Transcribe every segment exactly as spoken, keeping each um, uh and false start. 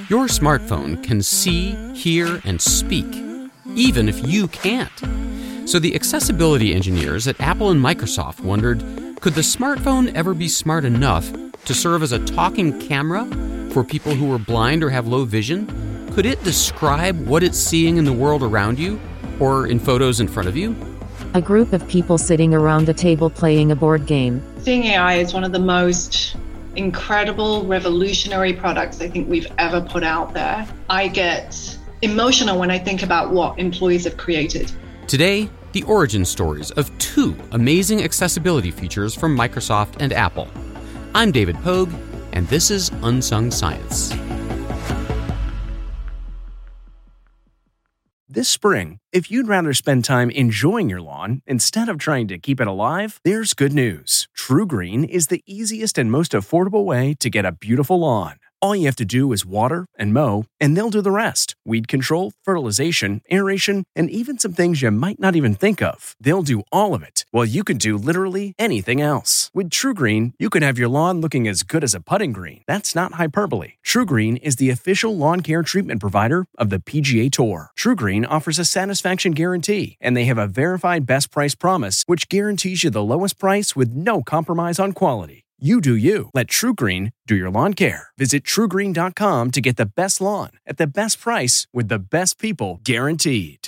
Your smartphone can see, hear, and speak, even if you can't. So the accessibility engineers at Apple and Microsoft wondered, could the smartphone ever be smart enough to serve as a talking camera for people who are blind or have low vision? Could it describe what it's seeing in the world around you or in photos in front of you? A group of people sitting around a table playing a board game. Seeing A I is one of the most incredible, revolutionary products I think we've ever put out there. I get emotional when I think about what employees have created. Today, the origin stories of two amazing accessibility features from Microsoft and Apple. I'm David Pogue, and this is Unsung Science. This spring, if you'd rather spend time enjoying your lawn instead of trying to keep it alive, there's good news. TruGreen is the easiest and most affordable way to get a beautiful lawn. All you have to do is water and mow, and they'll do the rest. Weed control, fertilization, aeration, and even some things you might not even think of. They'll do all of it, while you can do literally anything else. With TruGreen, you can have your lawn looking as good as a putting green. That's not hyperbole. TruGreen is the official lawn care treatment provider of the P G A Tour. TruGreen offers a satisfaction guarantee, and they have a verified best price promise, which guarantees you the lowest price with no compromise on quality. You do you. Let TruGreen do your lawn care. Visit True Green dot com to get the best lawn at the best price with the best people guaranteed.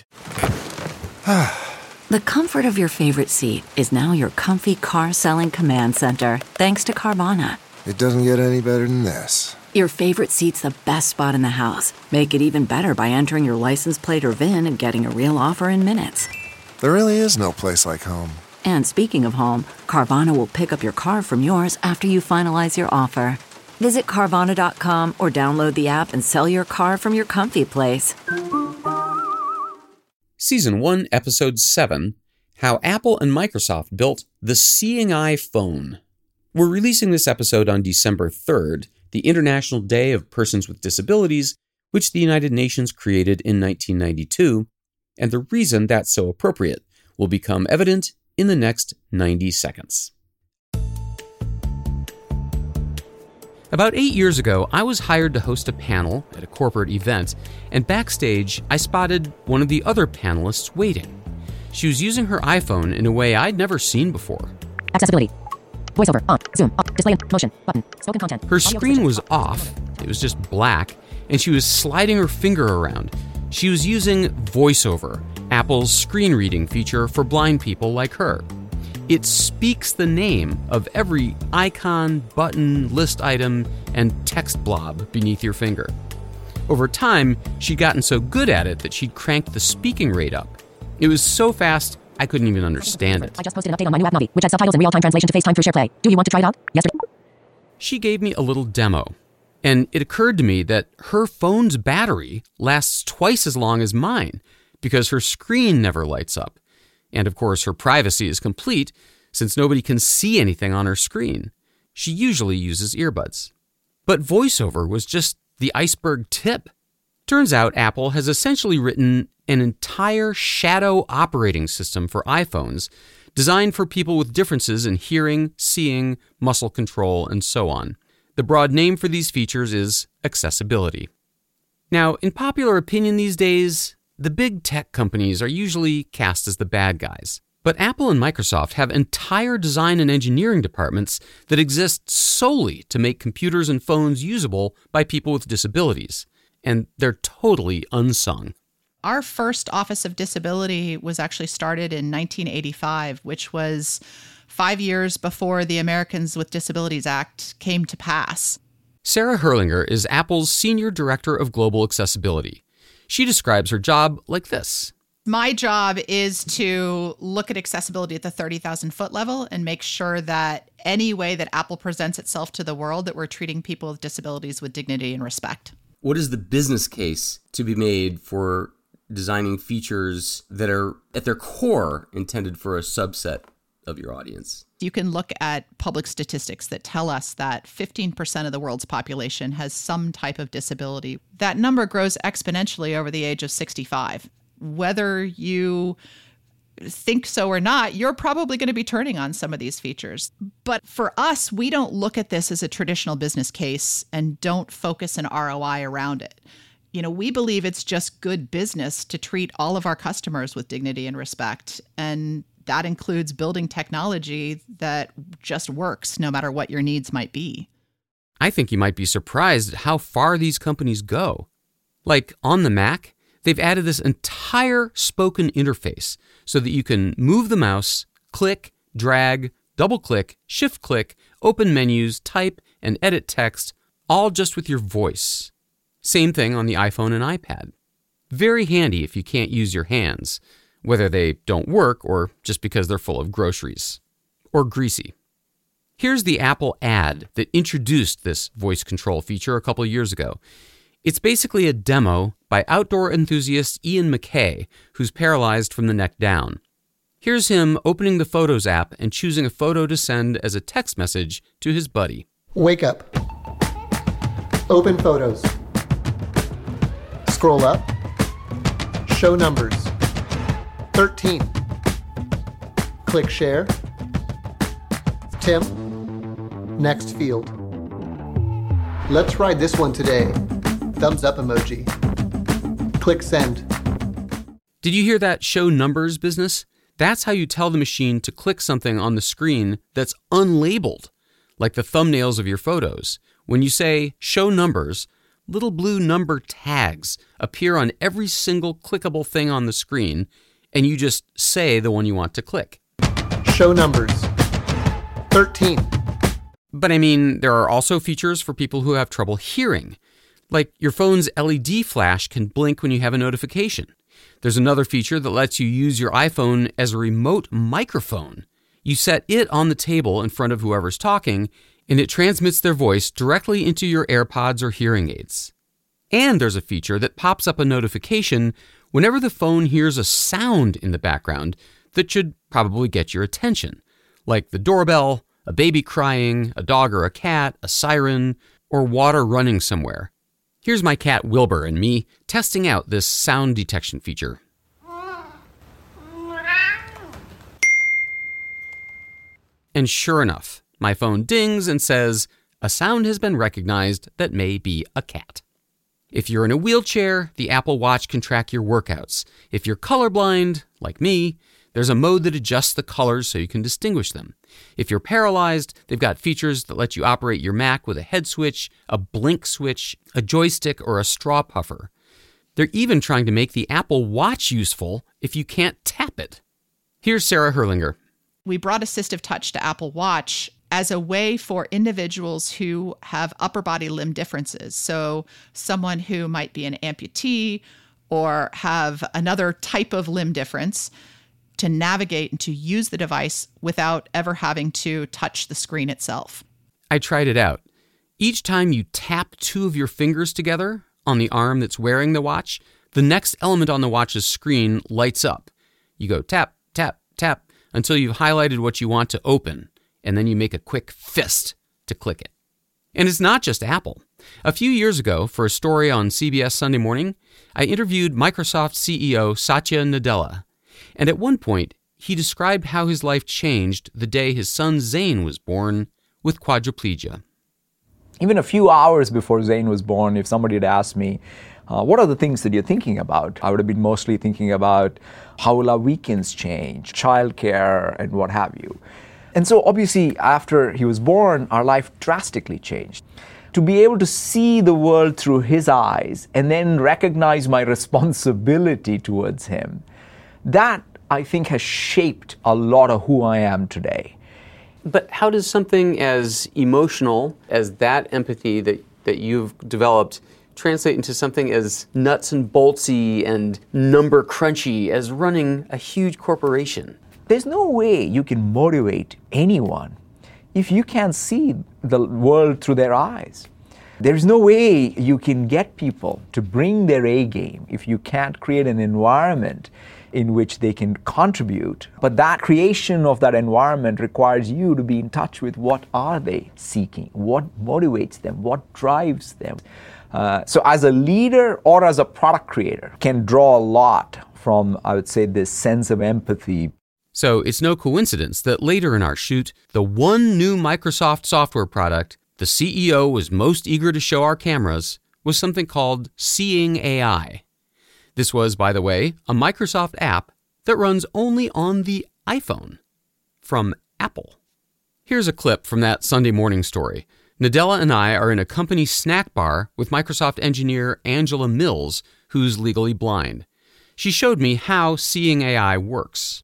The comfort of your favorite seat is now your comfy car selling command center, thanks to Carvana. It doesn't get any better than this. Your favorite seat's the best spot in the house. Make it even better by entering your license plate or V I N and getting a real offer in minutes. There really is no place like home. And speaking of home, Carvana will pick up your car from yours after you finalize your offer. Visit Carvana dot com or download the app and sell your car from your comfy place. Season one, Episode seven, How Apple and Microsoft Built the Seeing Eye Phone. We're releasing this episode on December third, the International Day of Persons with Disabilities, which the United Nations created in nineteen ninety-two, and the reason that's so appropriate will become evident in the next ninety seconds. About eight years ago, I was hired to host a panel at a corporate event, and backstage, I spotted one of the other panelists waiting. She was using her iPhone in a way I'd never seen before. Accessibility. Voiceover. On. Zoom. On. Display. Motion. Button. Spoken content. Her screen was off. It was just black, and she was sliding her finger around. She was using VoiceOver, Apple's screen reading feature for blind people like her. It speaks the name of every icon, button, list item, and text blob beneath your finger. Over time, she'd gotten so good at it that she'd cranked the speaking rate up. It was so fast, I couldn't even understand it. I just posted an update on my new app, Navi, which has subtitles and real-time translation to FaceTime through SharePlay. Do you want to try it out? Yesterday. She gave me a little demo, and it occurred to me that her phone's battery lasts twice as long as mine because her screen never lights up. And of course, her privacy is complete since nobody can see anything on her screen. She usually uses earbuds. But VoiceOver was just the iceberg tip. Turns out Apple has essentially written an entire shadow operating system for iPhones designed for people with differences in hearing, seeing, muscle control, and so on. The broad name for these features is accessibility. Now, in popular opinion these days, the big tech companies are usually cast as the bad guys. But Apple and Microsoft have entire design and engineering departments that exist solely to make computers and phones usable by people with disabilities. And they're totally unsung. Our first Office of Disability was actually started in nineteen eighty-five, which was five years before the Americans with Disabilities Act came to pass. Sarah Herlinger is Apple's Senior Director of Global Accessibility. She describes her job like this. My job is to look at accessibility at the thirty thousand foot level and make sure that any way that Apple presents itself to the world, that we're treating people with disabilities with dignity and respect. What is the business case to be made for designing features that are at their core intended for a subset of your audience? You can look at public statistics that tell us that fifteen percent of the world's population has some type of disability. That number grows exponentially over the age of sixty-five. Whether you think so or not, you're probably going to be turning on some of these features. But for us, we don't look at this as a traditional business case and don't focus an R O I around it. You know, we believe it's just good business to treat all of our customers with dignity and respect. And that includes building technology that just works no matter what your needs might be. I think you might be surprised at how far these companies go. Like on the Mac, they've added this entire spoken interface so that you can move the mouse, click, drag, double-click, shift-click, open menus, type, and edit text, all just with your voice. Same thing on the iPhone and iPad. Very handy if you can't use your hands, whether they don't work or just because they're full of groceries. Or greasy. Here's the Apple ad that introduced this voice control feature a couple years ago. It's basically a demo by outdoor enthusiast Ian MacKay, who's paralyzed from the neck down. Here's him opening the Photos app and choosing a photo to send as a text message to his buddy. Wake up. Open Photos. Scroll up. Show numbers. thirteen. Click Share. Tim. Next field. Let's try this one today. Thumbs up emoji. Click Send. Did you hear that show numbers business? That's how you tell the machine to click something on the screen that's unlabeled, like the thumbnails of your photos. When you say show numbers, little blue number tags appear on every single clickable thing on the screen, and you just say the one you want to click. Show numbers. thirteen. But I mean, there are also features for people who have trouble hearing. Like your phone's L E D flash can blink when you have a notification. There's another feature that lets you use your iPhone as a remote microphone. You set it on the table in front of whoever's talking, and it transmits their voice directly into your AirPods or hearing aids. And there's a feature that pops up a notification whenever the phone hears a sound in the background that should probably get your attention, like the doorbell, a baby crying, a dog or a cat, a siren, or water running somewhere. Here's my cat Wilbur and me testing out this sound detection feature. And sure enough, my phone dings and says, a sound has been recognized that may be a cat. If you're in a wheelchair, the Apple Watch can track your workouts. If you're colorblind, like me, there's a mode that adjusts the colors so you can distinguish them. If you're paralyzed, they've got features that let you operate your Mac with a head switch, a blink switch, a joystick, or a straw puffer. They're even trying to make the Apple Watch useful if you can't tap it. Here's Sarah Herlinger. We brought Assistive Touch to Apple Watch as a way for individuals who have upper body limb differences. So someone who might be an amputee or have another type of limb difference to navigate and to use the device without ever having to touch the screen itself. I tried it out. Each time you tap two of your fingers together on the arm that's wearing the watch, the next element on the watch's screen lights up. You go tap, tap, tap until you've highlighted what you want to open, and then you make a quick fist to click it. And it's not just Apple. A few years ago, for a story on C B S Sunday Morning, I interviewed Microsoft C E O Satya Nadella. And at one point, he described how his life changed the day his son Zane was born with quadriplegia. Even a few hours before Zane was born, if somebody had asked me, uh, what are the things that you're thinking about? I would have been mostly thinking about how will our weekends change, childcare, and what have you. And so obviously, after he was born, our life drastically changed. To be able to see the world through his eyes and then recognize my responsibility towards him, that, I think, has shaped a lot of who I am today. But how does something as emotional as that empathy that, that you've developed translate into something as nuts and boltsy and number crunchy as running a huge corporation? There's no way you can motivate anyone if you can't see the world through their eyes. There's no way you can get people to bring their A game if you can't create an environment in which they can contribute. But that creation of that environment requires you to be in touch with what are they seeking, what motivates them, what drives them. Uh, so as a leader or as a product creator can draw a lot from, I would say, this sense of empathy. So it's no coincidence that later in our shoot, the one new Microsoft software product the C E O was most eager to show our cameras was something called Seeing A I. This was, by the way, a Microsoft app that runs only on the iPhone from Apple. Here's a clip from that Sunday morning story. Nadella and I are in a company snack bar with Microsoft engineer Angela Mills, who's legally blind. She showed me how Seeing A I works.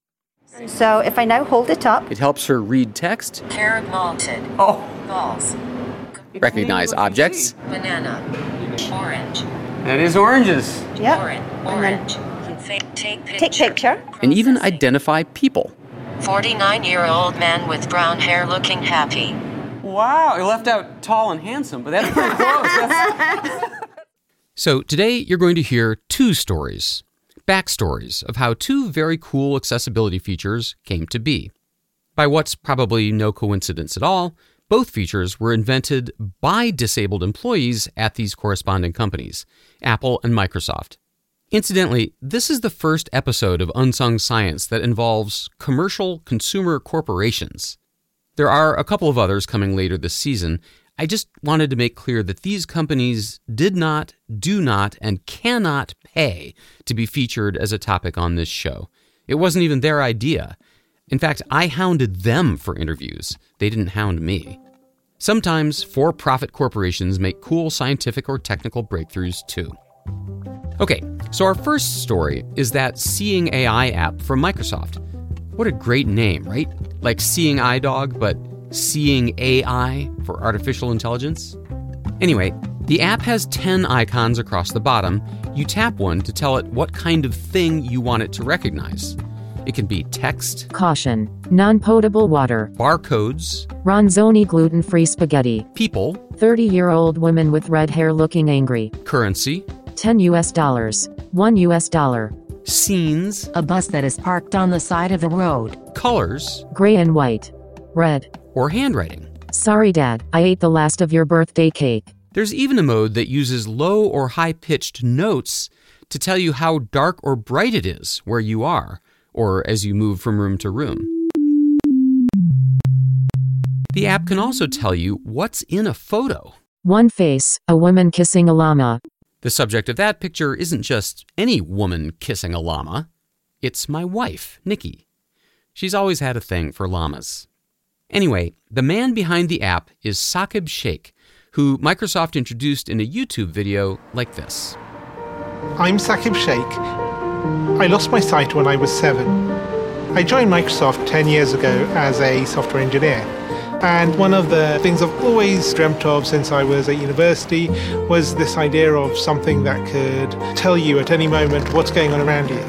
So if I now hold it up, it helps her read text, carrot malted, oh, balls, recognize objects, banana, orange. That is oranges. Yeah. Orange. Orange. Take picture. Take picture. And even identify people. forty-nine-year-old man with brown hair looking happy. Wow, I left out tall and handsome, but that's pretty close. That's... So today you're going to hear two stories, backstories of how two very cool accessibility features came to be. By what's probably no coincidence at all, both features were invented by disabled employees at these corresponding companies, Apple and Microsoft. Incidentally, this is the first episode of Unsung Science that involves commercial consumer corporations. There are a couple of others coming later this season. I just wanted to make clear that these companies did not, do not, and cannot pay to be featured as a topic on this show. It wasn't even their idea. In fact, I hounded them for interviews. They didn't hound me. Sometimes for-profit corporations make cool scientific or technical breakthroughs too. Okay, so our first story is that Seeing A I app from Microsoft. What a great name, right? Like Seeing Eye Dog, but Seeing A I for artificial intelligence? Anyway, the app has ten icons across the bottom. You tap one to tell it what kind of thing you want it to recognize. It can be text, Caution, non-potable water, barcodes, Ronzoni gluten-free spaghetti, people, thirty-year-old woman with red hair looking angry, currency, ten U S dollars, one U S dollar, scenes, a bus that is parked on the side of the road, colors, gray and white, red, or handwriting. Sorry, Dad, I ate the last of your birthday cake. There's even a mode that uses low or high-pitched notes to tell you how dark or bright it is where you are, or as you move from room to room. The app can also tell you what's in a photo. One face, a woman kissing a llama. The subject of that picture isn't just any woman kissing a llama. It's my wife, Nikki. She's always had a thing for llamas. Anyway, the man behind the app is Saqib Shaikh, who Microsoft introduced in a YouTube video like this. I'm Saqib Shaikh. I lost my sight when I was seven. I joined Microsoft ten years ago as a software engineer. And one of the things I've always dreamt of since I was at university was this idea of something that could tell you at any moment what's going on around you.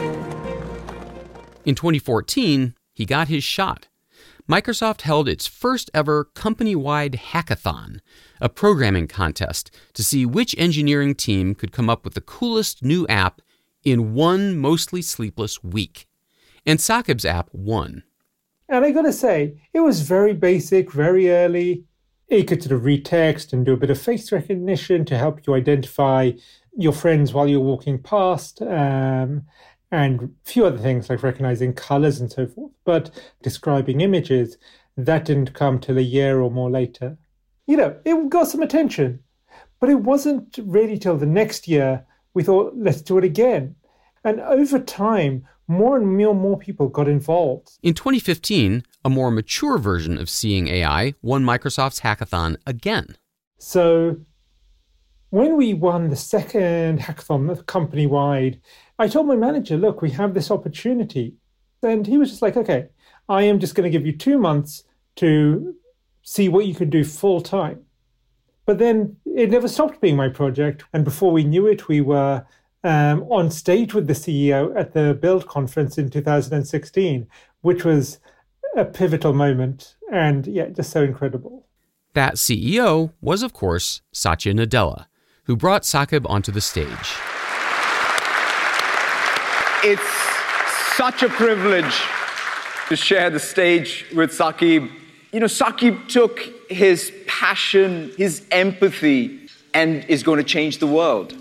In twenty fourteen, he got his shot. Microsoft held its first ever company-wide hackathon, a programming contest to see which engineering team could come up with the coolest new app in one mostly sleepless week. And Saqib's app won. And I gotta say, it was very basic, very early. It could sort of read text and do a bit of face recognition to help you identify your friends while you're walking past, um, and a few other things like recognizing colors and so forth. But describing images, that didn't come till a year or more later. You know, it got some attention, but it wasn't really till the next year we thought, let's do it again. And over time, more and more, more people got involved. In twenty fifteen, a more mature version of Seeing A I won Microsoft's hackathon again. So when we won the second hackathon company-wide, I told my manager, look, we have this opportunity. And he was just like, okay, I am just going to give you two months to see what you could do full time. But then it never stopped being my project. And before we knew it, we were um, on stage with the C E O at the Build conference in two thousand sixteen, which was a pivotal moment. And yeah, just so incredible. That C E O was, of course, Satya Nadella, who brought Saqib onto the stage. It's such a privilege to share the stage with Saqib. You know, Saqib took his passion, his empathy, and is going to change the world.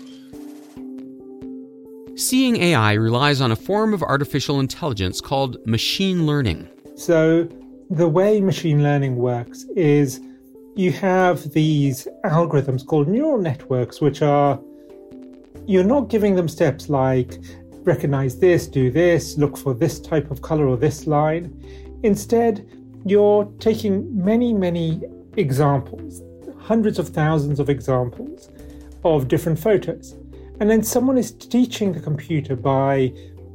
Seeing A I relies on a form of artificial intelligence called machine learning. So the way machine learning works is you have these algorithms called neural networks, which are, you're not giving them steps like recognize this, do this, look for this type of color or this line. Instead, you're taking many, many examples, hundreds of thousands of examples of different photos. And then someone is teaching the computer by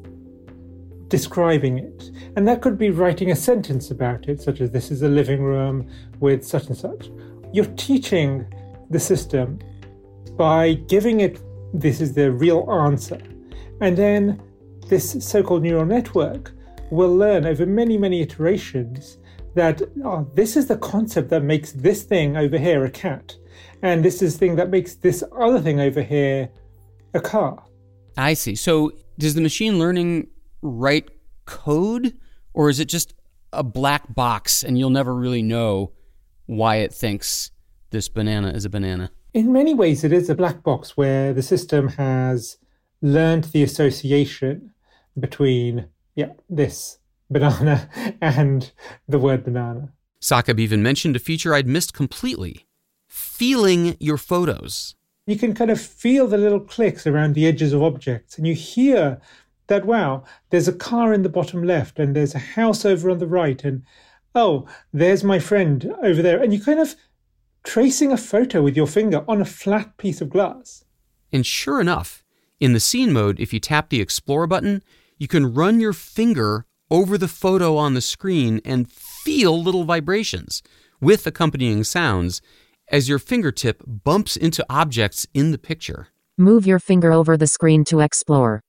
describing it. And that could be writing a sentence about it, such as this is a living room with such and such. You're teaching the system by giving it, this is the real answer. And then this so-called neural network will learn over many, many iterations that oh, this is the concept that makes this thing over here a cat. And this is the thing that makes this other thing over here a car. I see. So does the machine learning write code, or is it just a black box and you'll never really know why it thinks this banana is a banana? In many ways, it is a black box where the system has learned the association between, yeah, this banana and the word banana. Saqib even mentioned a feature I'd missed completely: feeling your photos. You can kind of feel the little clicks around the edges of objects, and you hear that, wow, there's a car in the bottom left, and there's a house over on the right, and oh, there's my friend over there. And you're kind of tracing a photo with your finger on a flat piece of glass. And sure enough, in the scene mode, if you tap the Explore button, you can run your finger over the photo on the screen and feel little vibrations with accompanying sounds as your fingertip bumps into objects in the picture. Move your finger over the screen to explore.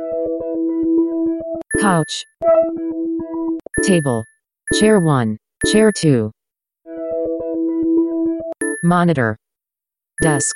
Couch. Table. Chair one. Chair two. Monitor. Desk.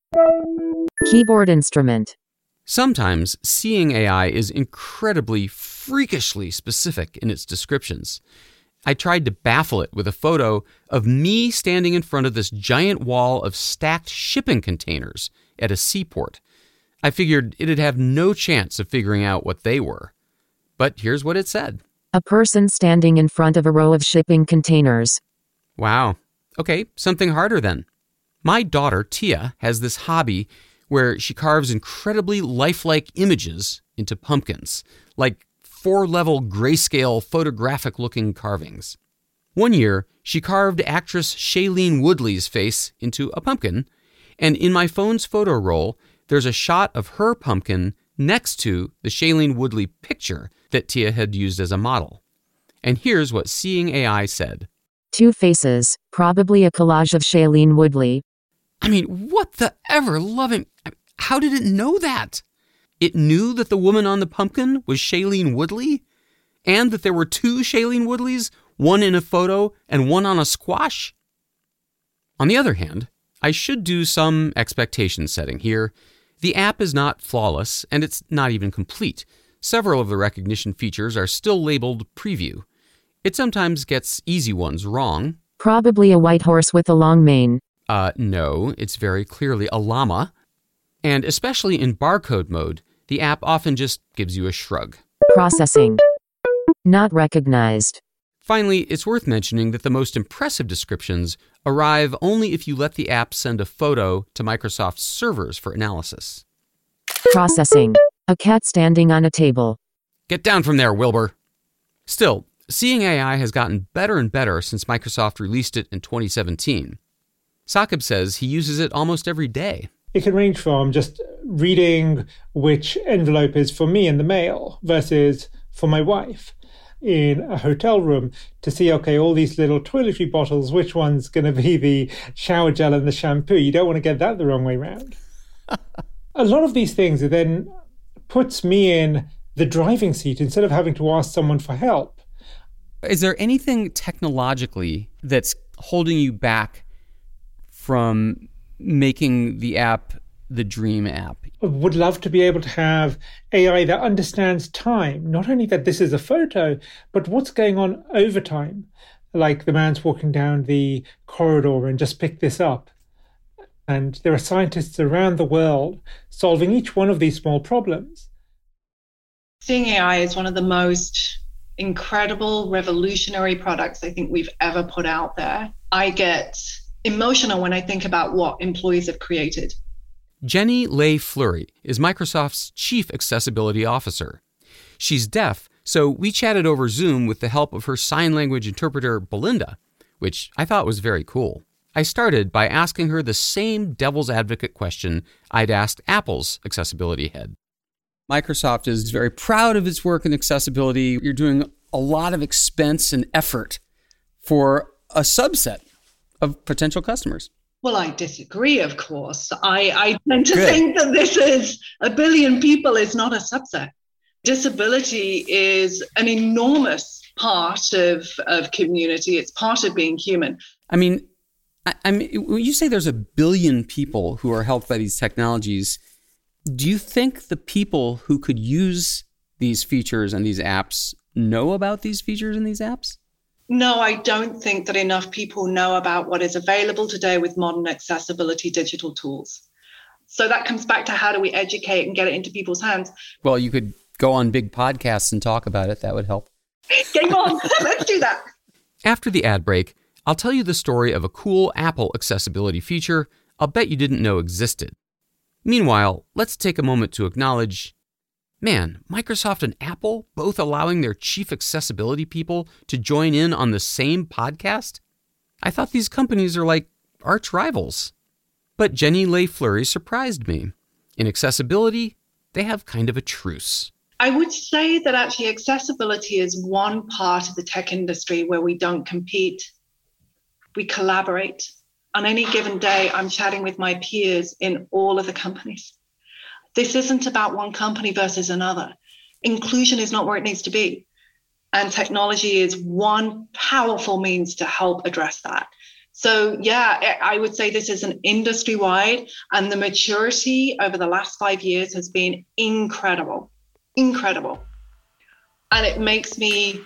Keyboard instrument. Sometimes seeing A I is incredibly, freakishly specific in its descriptions. I tried to baffle it with a photo of me standing in front of this giant wall of stacked shipping containers at a seaport. I figured it'd have no chance of figuring out what they were. But here's what it said. A person standing in front of a row of shipping containers. Wow. Okay, something harder then. My daughter, Tia, has this hobby where she carves incredibly lifelike images into pumpkins, like four-level grayscale photographic-looking carvings. One year, she carved actress Shailene Woodley's face into a pumpkin, and in my phone's photo roll, there's a shot of her pumpkin next to the Shailene Woodley picture that Tia had used as a model. And here's what Seeing A I said. Two faces, probably a collage of Shailene Woodley. I mean, what the ever-loving... How did it know that? It knew that the woman on the pumpkin was Shailene Woodley, and that there were two Shailene Woodleys, one in a photo and one on a squash? On the other hand, I should do some expectation setting here. The app is not flawless, and it's not even complete. Several of the recognition features are still labeled preview. It sometimes gets easy ones wrong. Probably a white horse with a long mane. Uh, no, it's very clearly a llama. And especially in barcode mode, the app often just gives you a shrug. Processing. Not recognized. Finally, it's worth mentioning that the most impressive descriptions arrive only if you let the app send a photo to Microsoft's servers for analysis. Processing. A cat standing on a table. Get down from there, Wilbur. Still, Seeing A I has gotten better and better since Microsoft released it in twenty seventeen. Saqib says he uses it almost every day. It can range from just reading which envelope is for me in the mail versus for my wife in a hotel room to see, okay, all these little toiletry bottles, which one's going to be the shower gel and the shampoo? You don't want to get that the wrong way around. A lot of these things it then puts me in the driving seat instead of having to ask someone for help. Is there anything technologically that's holding you back from making the app the dream app? I would love to be able to have A I that understands time, not only that this is a photo, but what's going on over time. Like the man's walking down the corridor and just picked this up. And there are scientists around the world solving each one of these small problems. Seeing A I is one of the most incredible, revolutionary products I think we've ever put out there. I get emotional when I think about what employees have created. Jenny Lei Fleury is Microsoft's Chief Accessibility Officer. She's deaf, so we chatted over Zoom with the help of her sign language interpreter, Belinda, which I thought was very cool. I started by asking her the same devil's advocate question I'd asked Apple's accessibility head. Microsoft is very proud of its work in accessibility. You're doing a lot of expense and effort for a subset of potential customers. Well, I disagree, of course. I, I tend to Good. think that this is a billion people is not a subset. Disability is an enormous part of, of community. It's part of being human. I mean, I, I mean, when you say there's a billion people who are helped by these technologies, do you think the people who could use these features and these apps know about these features and these apps? No, I don't think that enough people know about what is available today with modern accessibility digital tools. So that comes back to how do we educate and get it into people's hands? Well, you could go on big podcasts and talk about it. That would help. Game on. Let's do that. After the ad break, I'll tell you the story of a cool Apple accessibility feature I'll bet you didn't know existed. Meanwhile, let's take a moment to acknowledge, man, Microsoft and Apple both allowing their chief accessibility people to join in on the same podcast? I thought these companies are like arch rivals. But Jenny Lei Fleury surprised me. In accessibility, they have kind of a truce. I would say that actually accessibility is one part of the tech industry where we don't compete. We collaborate. On any given day, I'm chatting with my peers in all of the companies. This isn't about one company versus another. Inclusion is not where it needs to be. And technology is one powerful means to help address that. So yeah, I would say this is an industry-wide, and the maturity over the last five years has been incredible, incredible. And it makes me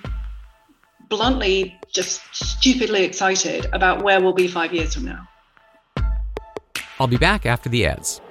bluntly just stupidly excited about where we'll be five years from now. I'll be back after the ads.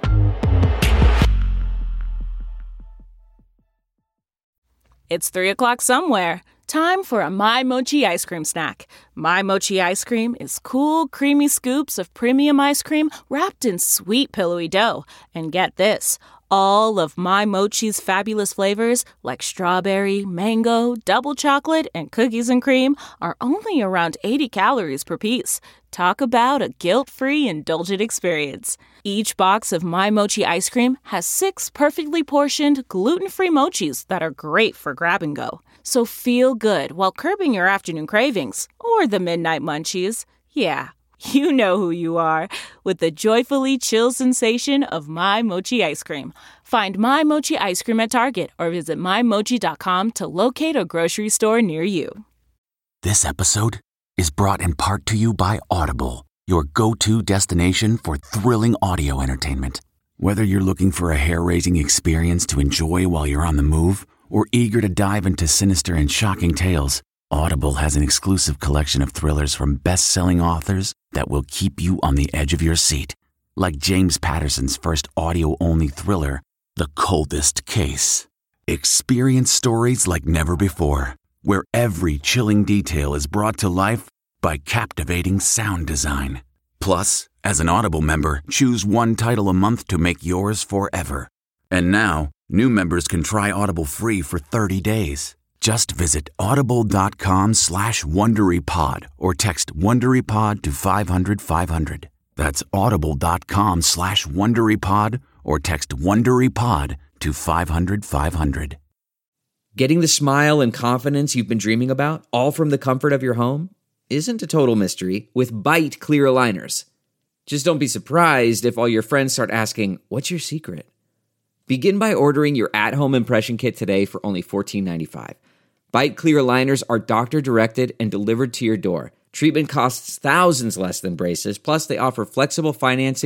It's three o'clock somewhere. Time for a My Mochi ice cream snack. My Mochi ice cream is cool, creamy scoops of premium ice cream wrapped in sweet, pillowy dough. And get this, all of My Mochi's fabulous flavors, like strawberry, mango, double chocolate, and cookies and cream, are only around eighty calories per piece. Talk about a guilt-free, indulgent experience. Each box of My Mochi ice cream has six perfectly portioned, gluten-free mochis that are great for grab and go. So feel good while curbing your afternoon cravings, or the midnight munchies. Yeah, you know who you are, with the joyfully chill sensation of My Mochi ice cream. Find My Mochi ice cream at Target or visit my mochi dot com to locate a grocery store near you. This episode is brought in part to you by Audible, your go-to destination for thrilling audio entertainment. Whether you're looking for a hair-raising experience to enjoy while you're on the move, or eager to dive into sinister and shocking tales, Audible has an exclusive collection of thrillers from best-selling authors that will keep you on the edge of your seat. Like James Patterson's first audio-only thriller, The Coldest Case. Experience stories like never before, where every chilling detail is brought to life by captivating sound design. Plus, as an Audible member, choose one title a month to make yours forever. And now, new members can try Audible free for thirty days. Just visit audible.com slash WonderyPod or text WonderyPod to five hundred five hundred. That's audible.com slash WonderyPod or text WonderyPod to five hundred five hundred. Getting the smile and confidence you've been dreaming about, all from the comfort of your home, isn't a total mystery with Byte clear aligners. Just don't be surprised if all your friends start asking, what's your secret? Begin by ordering your at-home impression kit today for only fourteen ninety-five. Byte clear aligners are doctor-directed and delivered to your door. Treatment costs thousands less than braces, plus they offer flexible financing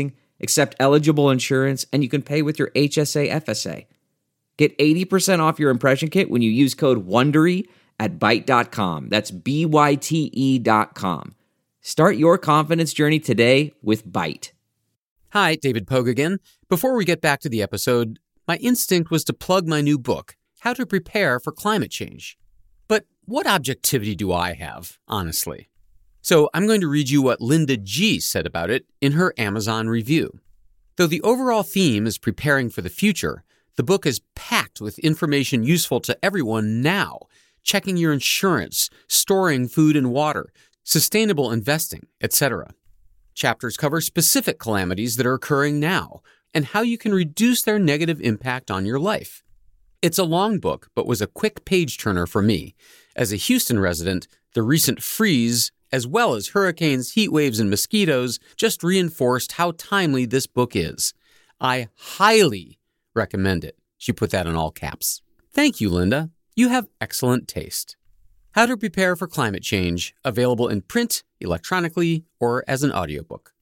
accept eligible insurance, and you can pay with your H S A F S A. Get eighty percent off your impression kit when you use code WONDERY at byte dot com. That's B Y T E dot com. Start your confidence journey today with Byte. Hi, David Pogue again. Before we get back to the episode, my instinct was to plug my new book, How to Prepare for Climate Change. But what objectivity do I have, honestly? So I'm going to read you what Linda G. said about it in her Amazon review. Though the overall theme is preparing for the future, the book is packed with information useful to everyone now, checking your insurance, storing food and water, sustainable investing, et cetera. Chapters cover specific calamities that are occurring now and how you can reduce their negative impact on your life. It's a long book, but was a quick page-turner for me. As a Houston resident, the recent freeze, as well as hurricanes, heat waves, and mosquitoes, just reinforced how timely this book is. I highly recommend it. She put that in all caps. Thank you, Linda. You have excellent taste. How to Prepare for Climate Change, available in print, electronically, or as an audiobook.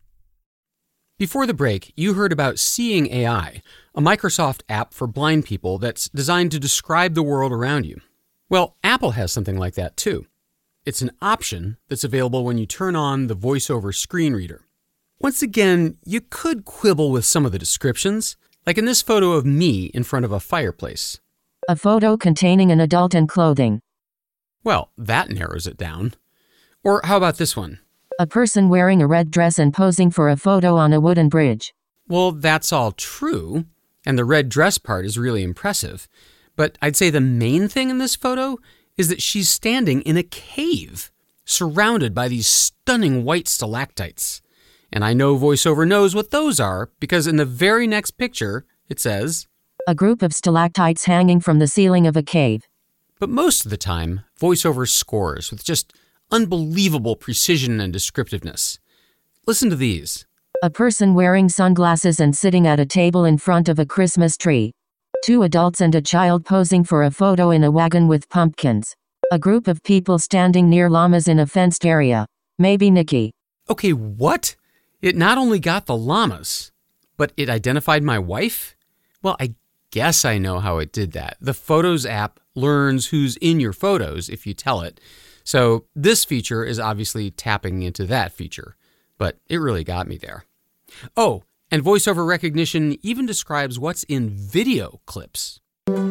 Before the break, you heard about Seeing A I, a Microsoft app for blind people that's designed to describe the world around you. Well, Apple has something like that too. It's an option that's available when you turn on the VoiceOver screen reader. Once again, you could quibble with some of the descriptions, like in this photo of me in front of a fireplace. A photo containing an adult in clothing. Well, that narrows it down. Or how about this one? A person wearing a red dress and posing for a photo on a wooden bridge. Well, that's all true, and the red dress part is really impressive. But I'd say the main thing in this photo is that she's standing in a cave, surrounded by these stunning white stalactites. And I know VoiceOver knows what those are, because in the very next picture, it says, a group of stalactites hanging from the ceiling of a cave. But most of the time, VoiceOver scores with just unbelievable precision and descriptiveness. Listen to these. A person wearing sunglasses and sitting at a table in front of a Christmas tree. Two adults and a child posing for a photo in a wagon with pumpkins. A group of people standing near llamas in a fenced area. Maybe Nikki. Okay, what? It not only got the llamas, but it identified my wife? Well, I guess I know how it did that. The Photos app learns who's in your photos if you tell it. So this feature is obviously tapping into that feature, but it really got me there. Oh, and VoiceOver recognition even describes what's in video clips.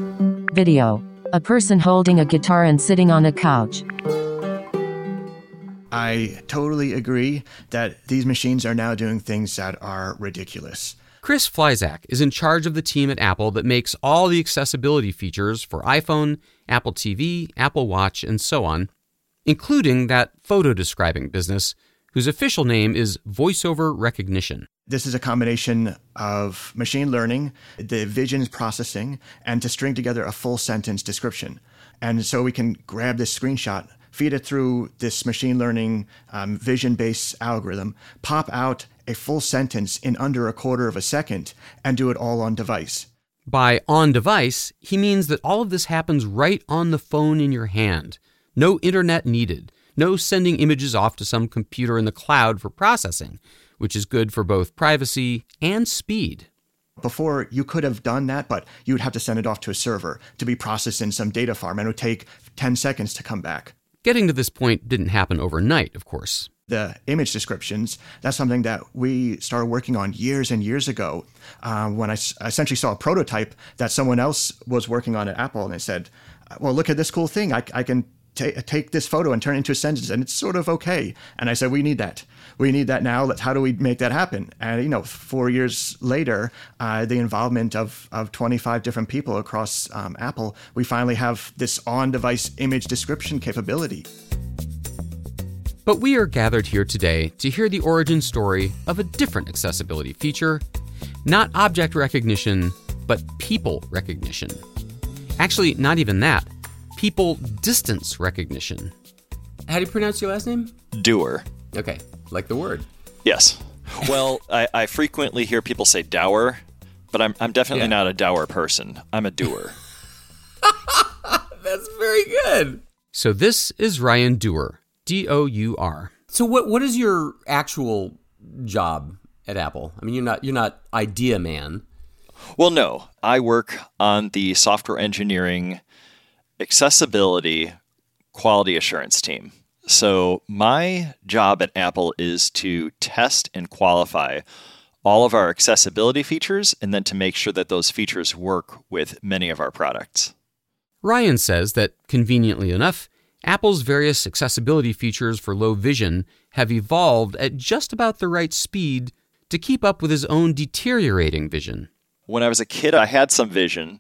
Video. A person holding a guitar and sitting on a couch. I totally agree that these machines are now doing things that are ridiculous. Chris Flyzak is in charge of the team at Apple that makes all the accessibility features for iPhone, Apple T V, Apple Watch, and so on, including that photo describing business, whose official name is VoiceOver Recognition. This is a combination of machine learning, the vision processing, and to string together a full sentence description. And so we can grab this screenshot, feed it through this machine learning um, vision-based algorithm, pop out a full sentence in under a quarter of a second, and do it all on device. By on device, he means that all of this happens right on the phone in your hand. No internet needed. No sending images off to some computer in the cloud for processing, which is good for both privacy and speed. Before, you could have done that, but you would have to send it off to a server to be processed in some data farm, and it would take ten seconds to come back. Getting to this point didn't happen overnight, of course. The image descriptions, that's something that we started working on years and years ago uh, when I s- essentially saw a prototype that someone else was working on at Apple, and they said, well, look at this cool thing. I, I can t- take this photo and turn it into a sentence, and it's sort of okay. And I said, we need that. We need that now. Let's, how do we make that happen? And, you know, four years later, uh, the involvement of, of twenty-five different people across um, Apple, we finally have this on-device image description capability. But we are gathered here today to hear the origin story of a different accessibility feature, not object recognition, but people recognition. Actually, not even that. People distance recognition. How do you pronounce your last name? Doer. Okay, like the word. Yes. Well, I, I frequently hear people say dour, but I'm I'm definitely yeah. not a dour person. I'm a doer. That's very good. So this is Ryan Doer, D O U R. So what what is your actual job at Apple? I mean, you're not you're not idea man. Well, no. I work on the software engineering, accessibility, quality assurance team. So my job at Apple is to test and qualify all of our accessibility features and then to make sure that those features work with many of our products. Ryan says that, conveniently enough, Apple's various accessibility features for low vision have evolved at just about the right speed to keep up with his own deteriorating vision. When I was a kid, I had some vision.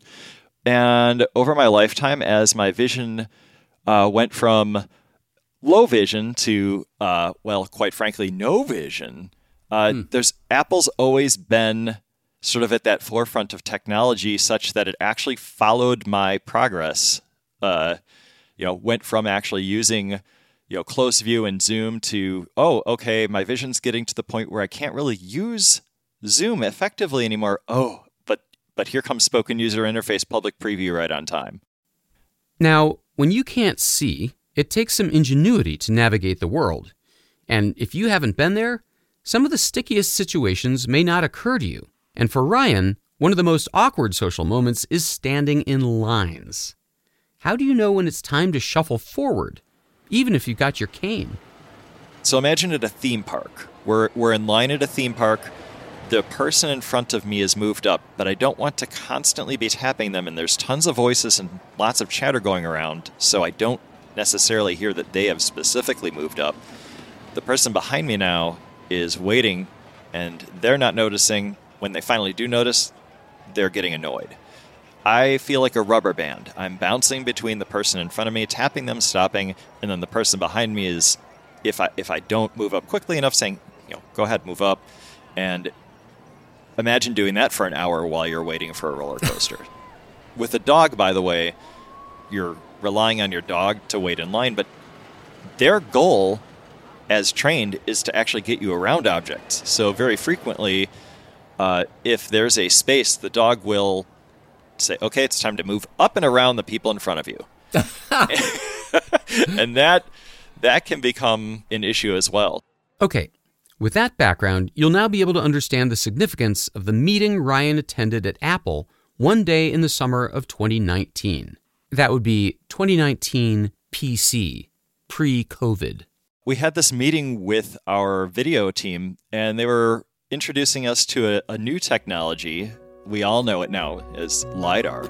And over my lifetime, as my vision uh, went from low vision to, uh, well, quite frankly, no vision, uh, hmm. there's Apple's always been sort of at that forefront of technology such that it actually followed my progress. Uh, you know, went from actually using, you know, close view and zoom to, oh, okay, my vision's getting to the point where I can't really use zoom effectively anymore. Oh, but but here comes spoken user interface public preview right on time. Now, when you can't see, it takes some ingenuity to navigate the world. And if you haven't been there, some of the stickiest situations may not occur to you. And for Ryan, one of the most awkward social moments is standing in lines. How do you know when it's time to shuffle forward, even if you've got your cane? So imagine at a theme park. We're, we're in line at a theme park. The person in front of me is moved up, but I don't want to constantly be tapping them, and there's tons of voices and lots of chatter going around, so I don't necessarily hear that they have specifically moved up. The person behind me now is waiting, and they're not noticing. When they finally do notice, they're getting annoyed. I feel like a rubber band. I'm bouncing between the person in front of me, tapping them, stopping, and then the person behind me is, if I if I don't move up quickly enough, saying, you know, go ahead, move up. And imagine doing that for an hour while you're waiting for a roller coaster. With a dog, by the way, you're relying on your dog to wait in line, but their goal, as trained, is to actually get you around objects. So very frequently, uh, if there's a space, the dog will say, okay, it's time to move up and around the people in front of you. And that that can become an issue as well. Okay, with that background, you'll now be able to understand the significance of the meeting Ryan attended at Apple one day in the summer of twenty nineteen. That would be twenty nineteen P C, pre-COVID. We had this meeting with our video team, and they were introducing us to a, a new technology. We all know it now as LiDAR.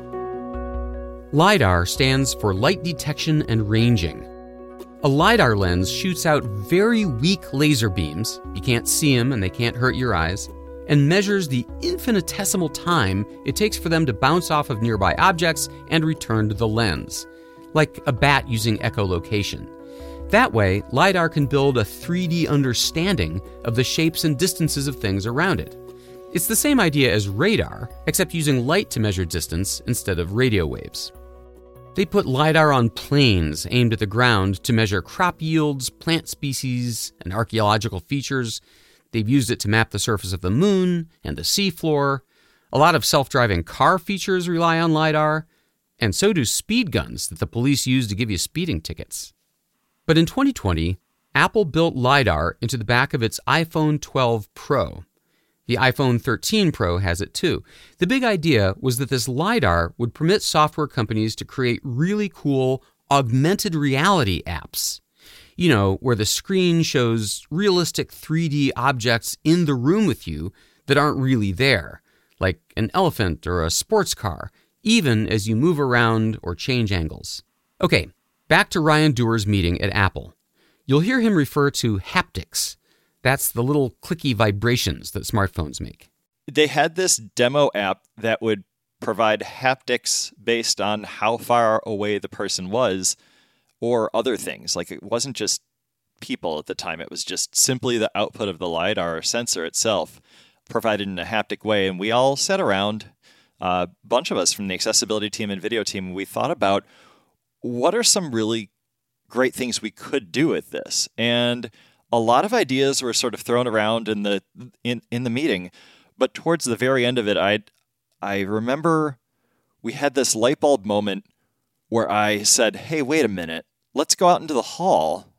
LiDAR stands for Light Detection and Ranging. A LiDAR lens shoots out very weak laser beams, you can't see them and they can't hurt your eyes, and measures the infinitesimal time it takes for them to bounce off of nearby objects and return to the lens, like a bat using echolocation. That way, LiDAR can build a three D understanding of the shapes and distances of things around it. It's the same idea as radar, except using light to measure distance instead of radio waves. They put LiDAR on planes aimed at the ground to measure crop yields, plant species, and archaeological features. They've used it to map the surface of the moon and the seafloor. A lot of self-driving car features rely on LiDAR, and so do speed guns that the police use to give you speeding tickets. But in twenty twenty, Apple built LiDAR into the back of its iPhone twelve Pro. The iPhone thirteen Pro has it too. The big idea was that this LiDAR would permit software companies to create really cool augmented reality apps. You know, where the screen shows realistic three D objects in the room with you that aren't really there, like an elephant or a sports car, even as you move around or change angles. Okay, back to Ryan Dewar's meeting at Apple. You'll hear him refer to haptics. That's the little clicky vibrations that smartphones make. They had this demo app that would provide haptics based on how far away the person was or other things. Like, it wasn't just people at the time. It was just simply the output of the LiDAR sensor itself provided in a haptic way. And we all sat around, a bunch of us from the accessibility team and video team, we thought about what are some really great things we could do with this. And a lot of ideas were sort of thrown around in the in, in the meeting, but towards the very end of it, I I remember we had this light bulb moment where I said, "Hey, wait a minute. Let's go out into the hall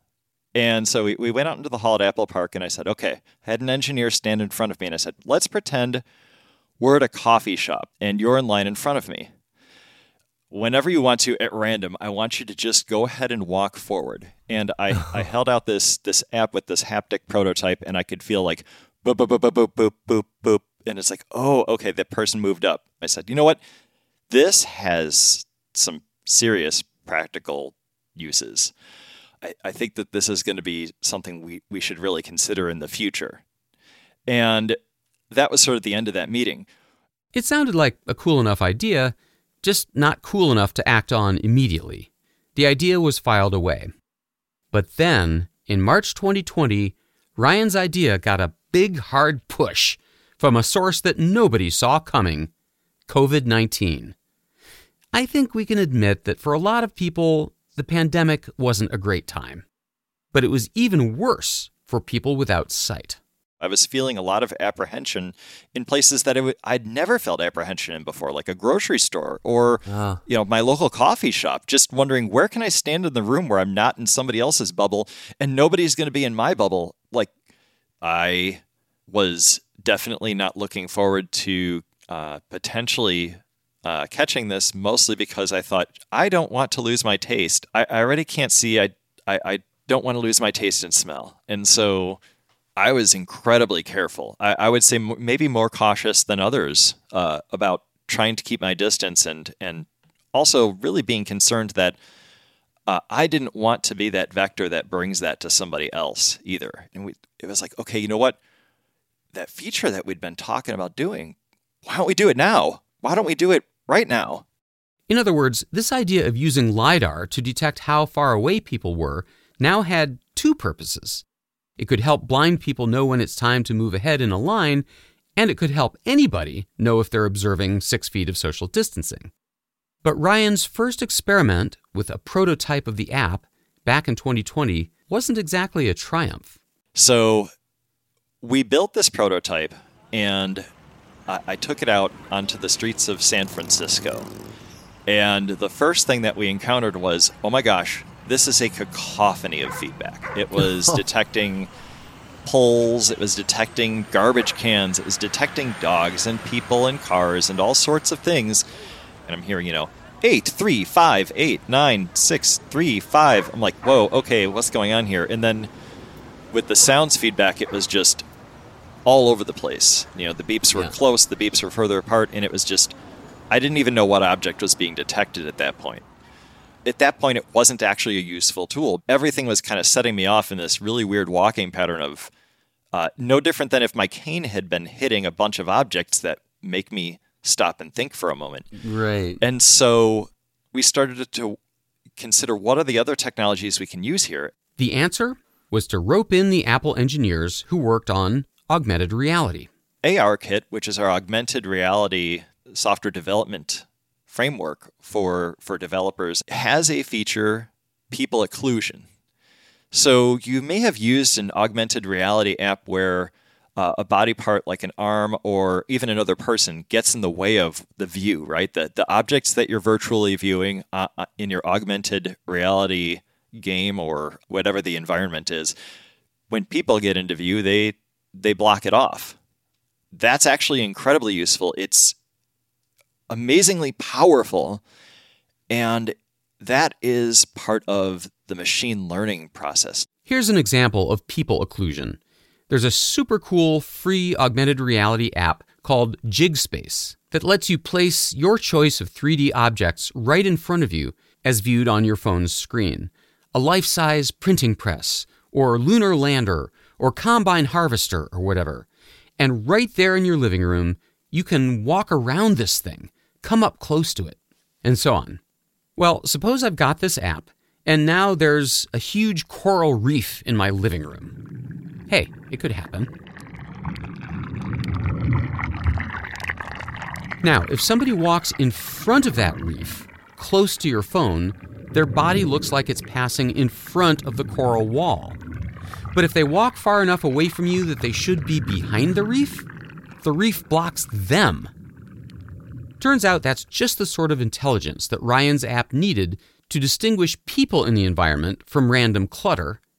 And so we, we went out into the hall at Apple Park, and I said, okay, I had an engineer stand in front of me, and I said, let's pretend we're at a coffee shop, and you're in line in front of me. Whenever you want to, at random, I want you to just go ahead and walk forward. And I, I held out this this app with this haptic prototype, and I could feel like boop, boop, boop, boop, boop, boop, boop, boop. And it's like, oh, okay, that person moved up. I said, you know what? This has some serious practical uses. I, I think that this is going to be something we, we should really consider in the future. And that was sort of the end of that meeting. It sounded like a cool enough idea, just not cool enough to act on immediately. The idea was filed away. But then, in March twenty twenty, Ryan's idea got a big, hard push from a source that nobody saw coming, covid nineteen. I think we can admit that for a lot of people, the pandemic wasn't a great time. But it was even worse for people without sight. I was feeling a lot of apprehension in places that w- I'd never felt apprehension in before, like a grocery store or uh. you know, my local coffee shop, just wondering where can I stand in the room where I'm not in somebody else's bubble and nobody's going to be in my bubble. Like, I was definitely not looking forward to uh, potentially uh, catching this, mostly because I thought, I don't want to lose my taste. I, I already can't see. I, I, I don't want to lose my taste and smell. And so I was incredibly careful. I, I would say m- maybe more cautious than others uh, about trying to keep my distance and and also really being concerned that uh, I didn't want to be that vector that brings that to somebody else either. And we, it was like, okay, you know what? That feature that we'd been talking about doing, why don't we do it now? Why don't we do it right now? In other words, this idea of using LiDAR to detect how far away people were now had two purposes. It could help blind people know when it's time to move ahead in a line, and it could help anybody know if they're observing six feet of social distancing. But Ryan's first experiment with a prototype of the app back in twenty twenty wasn't exactly a triumph. So we built this prototype, and I, I took it out onto the streets of San Francisco. And the first thing that we encountered was, oh my gosh, this is a cacophony of feedback. It was detecting poles, it was detecting garbage cans, it was detecting dogs and people and cars and all sorts of things. And I'm hearing, you know, eight, three, five, eight, nine, six, three, five. I'm like, whoa, okay, what's going on here? And then with the sounds feedback, it was just all over the place. You know, the beeps were yeah. close, the beeps were further apart, and it was just, I didn't even know what object was being detected at that point. At that point, it wasn't actually a useful tool. Everything was kind of setting me off in this really weird walking pattern of uh, no different than if my cane had been hitting a bunch of objects that make me stop and think for a moment. Right. And so we started to consider what are the other technologies we can use here. The answer was to rope in the Apple engineers who worked on augmented reality. ARKit, which is our augmented reality software development framework for, for developers, has a feature, people occlusion. So you may have used an augmented reality app where uh, a body part like an arm or even another person gets in the way of the view, right? The, the objects that you're virtually viewing uh, in your augmented reality game or whatever the environment is, when people get into view, they they block it off. That's actually incredibly useful. It's amazingly powerful, and that is part of the machine learning process. Here's an example of people occlusion. There's a super cool free augmented reality app called JigSpace that lets you place your choice of three D objects right in front of you as viewed on your phone's screen. A life-size printing press, or lunar lander, or combine harvester, or whatever. And right there in your living room, you can walk around this thing, come up close to it, and so on. Well, suppose I've got this app, and now there's a huge coral reef in my living room. Hey, it could happen. Now, if somebody walks in front of that reef, close to your phone, their body looks like it's passing in front of the coral wall. But if they walk far enough away from you that they should be behind the reef, the reef blocks them. Turns out that's just the sort of intelligence that Ryan's app needed to distinguish people in the environment from random clutter,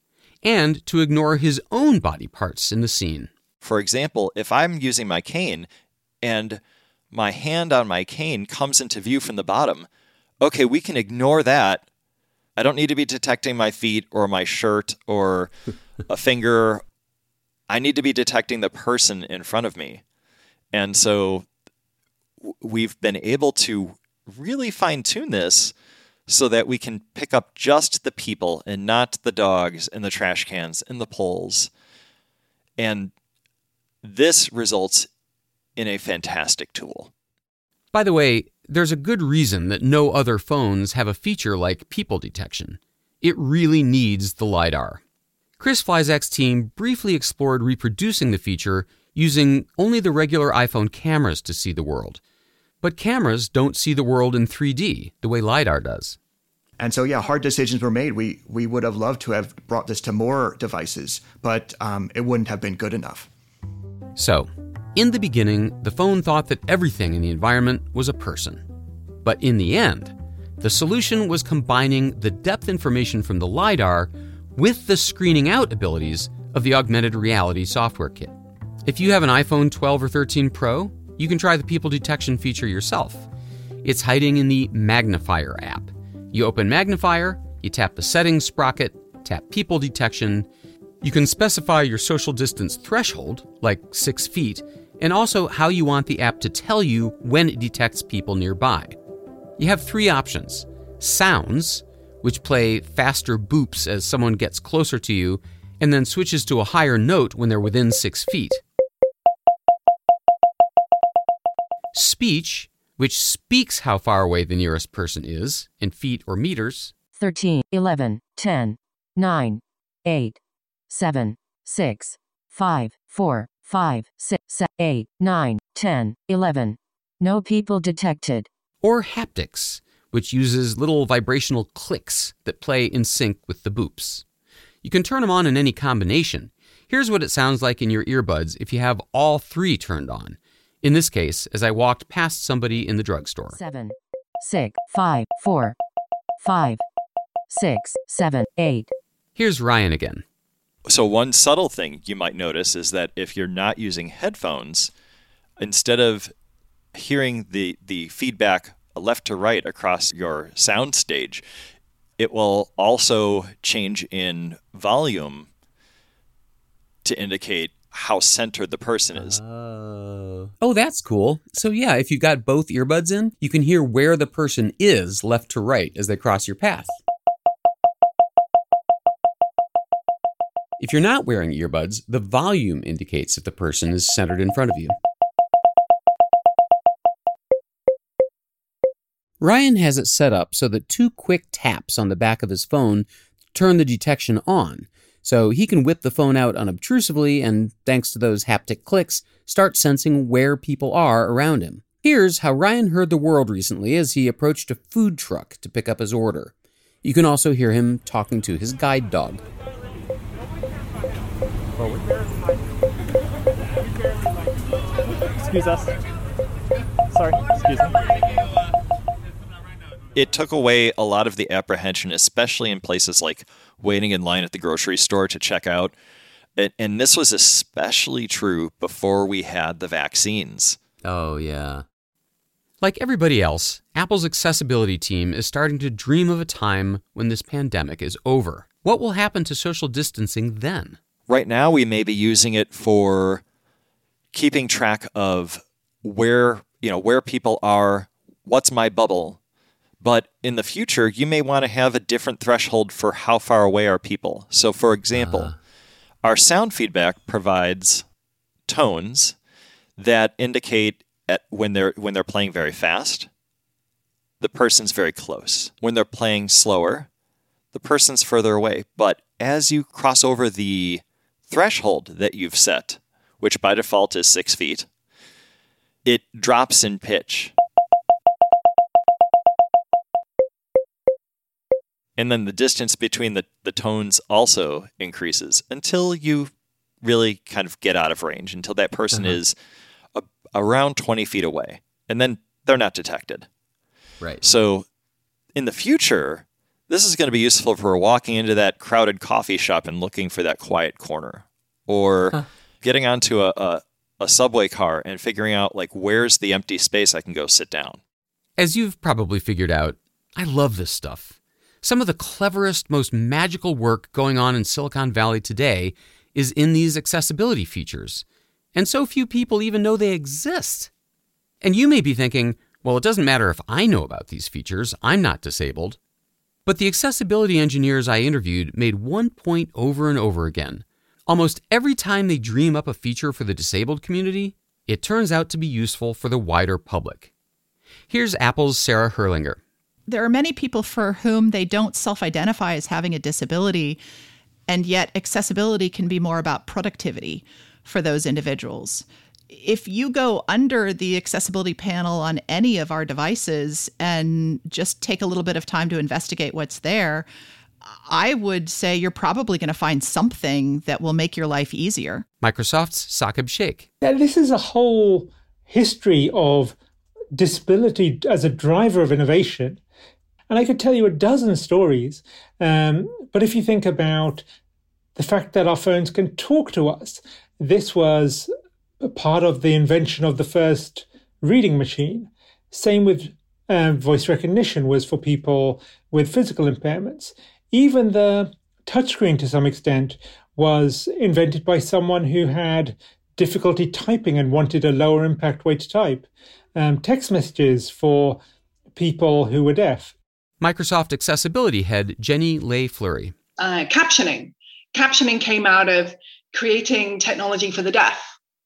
and to ignore his own body parts in the scene. For example, if I'm using my cane and my hand on my cane comes into view from the bottom, okay, we can ignore that. I don't need to be detecting my feet or my shirt or a finger. I need to be detecting the person in front of me. And so we've been able to really fine-tune this so that we can pick up just the people and not the dogs and the trash cans and the poles. And this results in a fantastic tool. By the way, there's a good reason that no other phones have a feature like people detection. It really needs the LiDAR. Chris Flyzak's team briefly explored reproducing the feature using only the regular iPhone cameras to see the world. But cameras don't see the world in three D the way LiDAR does. And so, yeah, hard decisions were made. We we would have loved to have brought this to more devices, but um, it wouldn't have been good enough. So, in the beginning, the phone thought that everything in the environment was a person. But in the end, the solution was combining the depth information from the LiDAR with the screening out abilities of the augmented reality software kit. If you have an iPhone twelve or thirteen Pro, you can try the people detection feature yourself. It's hiding in the Magnifier app. You open Magnifier, you tap the settings sprocket, tap people detection. You can specify your social distance threshold, like six feet, and also how you want the app to tell you when it detects people nearby. You have three options. Sounds, which play faster boops as someone gets closer to you, and then switches to a higher note when they're within six feet. Speech, which speaks how far away the nearest person is, in feet or meters. thirteen, eleven, ten, nine, eight, seven, six, five, four, five, six, eight, nine, ten, eleven. No people detected. Or haptics, which uses little vibrational clicks that play in sync with the boops. You can turn them on in any combination. Here's what it sounds like in your earbuds if you have all three turned on. In this case, as I walked past somebody in the drugstore. Seven, six, five, four, five, six, seven, eight. Here's Ryan again. So one subtle thing you might notice is that if you're not using headphones, instead of hearing the, the feedback left to right across your sound stage, it will also change in volume to indicate how centered the person is. Uh, oh, that's cool. So yeah, if you got both earbuds in, you can hear where the person is left to right as they cross your path. If you're not wearing earbuds, the volume indicates if the person is centered in front of you. Ryan has it set up so that two quick taps on the back of his phone turn the detection on, so he can whip the phone out unobtrusively and, thanks to those haptic clicks, start sensing where people are around him. Here's how Ryan heard the world recently as he approached a food truck to pick up his order. You can also hear him talking to his guide dog. Excuse us. Sorry, excuse me. It took away a lot of the apprehension, especially in places like waiting in line at the grocery store to check out. And this was especially true before we had the vaccines. Oh, yeah. Like everybody else, Apple's accessibility team is starting to dream of a time when this pandemic is over. What will happen to social distancing then? Right now, we may be using it for keeping track of where, you know, where people are, what's my bubble. But in the future, you may want to have a different threshold for how far away are people. So, for example, uh. our sound feedback provides tones that indicate at when they're when they're playing very fast, the person's very close. When they're playing slower, the person's further away. But as you cross over the threshold that you've set, which by default is six feet, it drops in pitch. And then the distance between the, the tones also increases until you really kind of get out of range, until that person uh-huh. is a, around twenty feet away. And then they're not detected. Right. So in the future, This is going to be useful for walking into that crowded coffee shop and looking for that quiet corner, or huh. getting onto a, a, a subway car and figuring out, like, where's the empty space I can go sit down. As you've probably figured out, I love this stuff. Some of the cleverest, most magical work going on in Silicon Valley today is in these accessibility features, and so few people even know they exist. And you may be thinking, well, it doesn't matter if I know about these features, I'm not disabled. But the accessibility engineers I interviewed made one point over and over again. Almost every time they dream up a feature for the disabled community, it turns out to be useful for the wider public. Here's Apple's Sarah Herlinger. There are many people for whom they don't self-identify as having a disability, and yet accessibility can be more about productivity for those individuals. If you go under the accessibility panel on any of our devices and just take a little bit of time to investigate what's there, I would say you're probably going to find something that will make your life easier. Microsoft's Saqib Shaikh. Yeah, this is a whole history of disability as a driver of innovation. And I could tell you a dozen stories. Um, but if you think about the fact that our phones can talk to us, this was part of the invention of the first reading machine. Same with um, voice recognition was for people with physical impairments. Even the touchscreen, to some extent, was invented by someone who had difficulty typing and wanted a lower impact way to type. Um, text messages for people who were deaf. Microsoft accessibility head Jenny Lay Fleury. Uh, captioning. Captioning came out of creating technology for the deaf.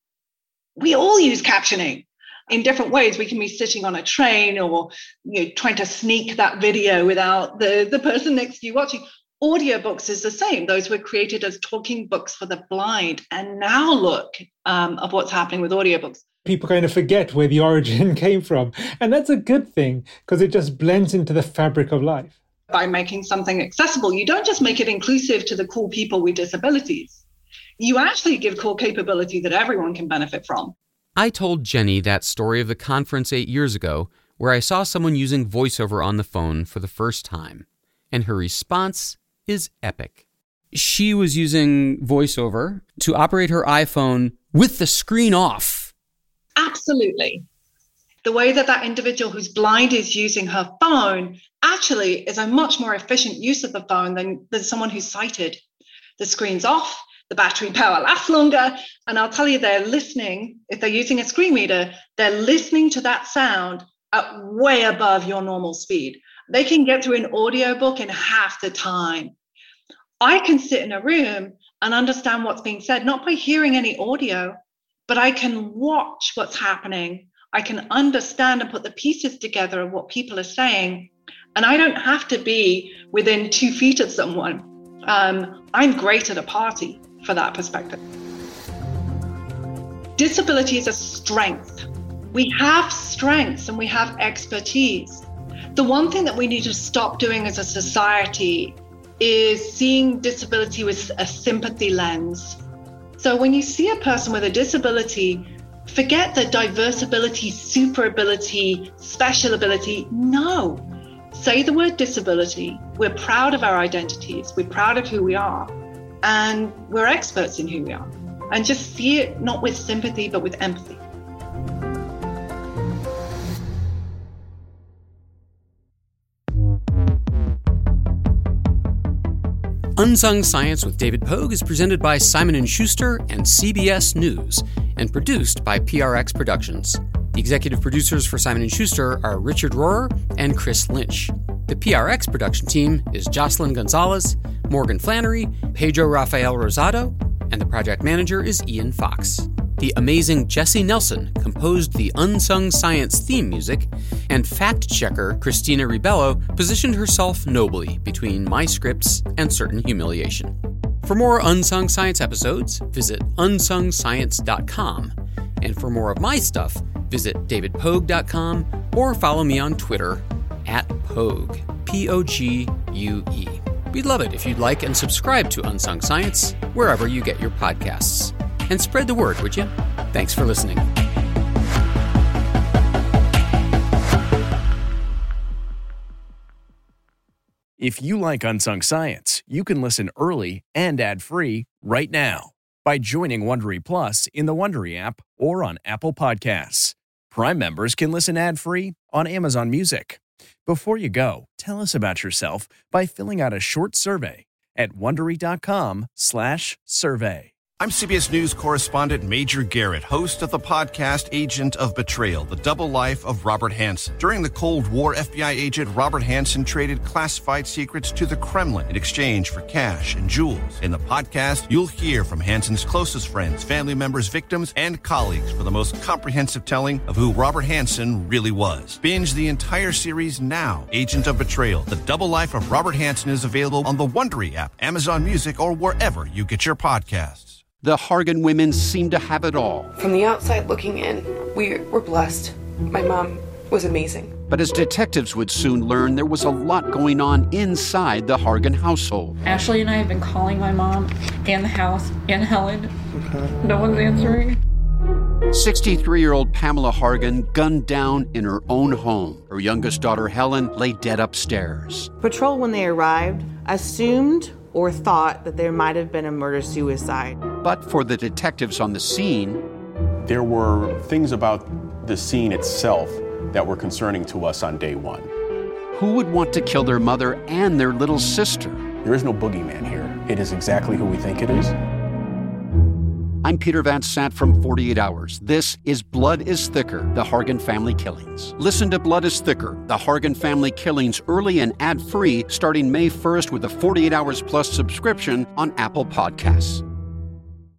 We all use captioning in different ways. We can be sitting on a train or, you know, trying to sneak that video without the, the person next to you watching. Audiobooks is the same. Those were created as talking books for the blind. And now look um, of what's happening with audiobooks. People kind of forget where the origin came from. And that's a good thing because it just blends into the fabric of life. By making something accessible, you don't just make it inclusive to the cool people with disabilities. You actually give core capability that everyone can benefit from. I told Jenny that story of the conference eight years ago where I saw someone using VoiceOver on the phone for the first time, and her response is epic. She was using VoiceOver to operate her iPhone with the screen off. Absolutely. The way that that individual who's blind is using her phone actually is a much more efficient use of the phone than, than someone who's sighted. The screen's off. The battery power lasts longer, and I'll tell you, they're listening, if they're using a screen reader, they're listening to that sound at way above your normal speed. They can get through an audiobook in half the time. I can sit in a room and understand what's being said, not by hearing any audio, but I can watch what's happening. I can understand and put the pieces together of what people are saying, and I don't have to be within two feet of someone. Um, I'm great at a party for that perspective. Disability is a strength. We have strengths and we have expertise. The one thing that we need to stop doing as a society is seeing disability with a sympathy lens. So when you see a person with a disability, forget the diverse ability, super ability, special ability. No. Say the word disability. We're proud of our identities. We're proud of who we are. And we're experts in who we are. And just see it not with sympathy, but with empathy. Unsung Science with David Pogue is presented by Simon and Schuster and C B S News and produced by P R X Productions. The executive producers for Simon and Schuster are Richard Rohrer and Chris Lynch. The P R X production team is Jocelyn Gonzalez, Morgan Flannery, Pedro Rafael Rosado, and the project manager is Ian Fox. The amazing Jesse Nelson composed the Unsung Science theme music, and fact-checker Christina Ribello positioned herself nobly between my scripts and certain humiliation. For more Unsung Science episodes, visit unsung science dot com. And for more of my stuff, visit david pogue dot com or follow me on Twitter at Pogue, P O G U E. We'd love it if you'd like and subscribe to Unsung Science wherever you get your podcasts. And spread the word, would you? Thanks for listening. If you like Unsung Science, you can listen early and ad-free right now by joining Wondery Plus in the Wondery app or on Apple Podcasts. Prime members can listen ad-free on Amazon Music. Before you go, tell us about yourself by filling out a short survey at Wondery.com slash survey. I'm C B S News correspondent Major Garrett, host of the podcast Agent of Betrayal, the double life of Robert Hanssen. During the Cold War, F B I agent Robert Hanssen traded classified secrets to the Kremlin in exchange for cash and jewels. In the podcast, you'll hear from Hanssen's closest friends, family members, victims, and colleagues for the most comprehensive telling of who Robert Hanssen really was. Binge the entire series now. Agent of Betrayal, the double life of Robert Hanssen is available on the Wondery app, Amazon Music, or wherever you get your podcasts. The Hargan women seem to have it all. From the outside looking in, we were blessed. My mom was amazing. But as detectives would soon learn, there was a lot going on inside the Hargan household. Ashley and I have been calling my mom and the house and Helen. Okay. No one's answering. sixty-three-year-old Pamela Hargan gunned down in her own home. Her youngest daughter, Helen, lay dead upstairs. Patrol, when they arrived, assumed or thought that there might have been a murder-suicide. But for the detectives on the scene, there were things about the scene itself that were concerning to us on day one. Who would want to kill their mother and their little sister? There is no boogeyman here. It is exactly who we think it is. I'm Peter Van Sant from forty-eight hours. This is Blood is Thicker, the Hargan Family Killings. Listen to Blood is Thicker, the Hargan Family Killings early and ad-free starting May first with a forty-eight hours plus subscription on Apple Podcasts.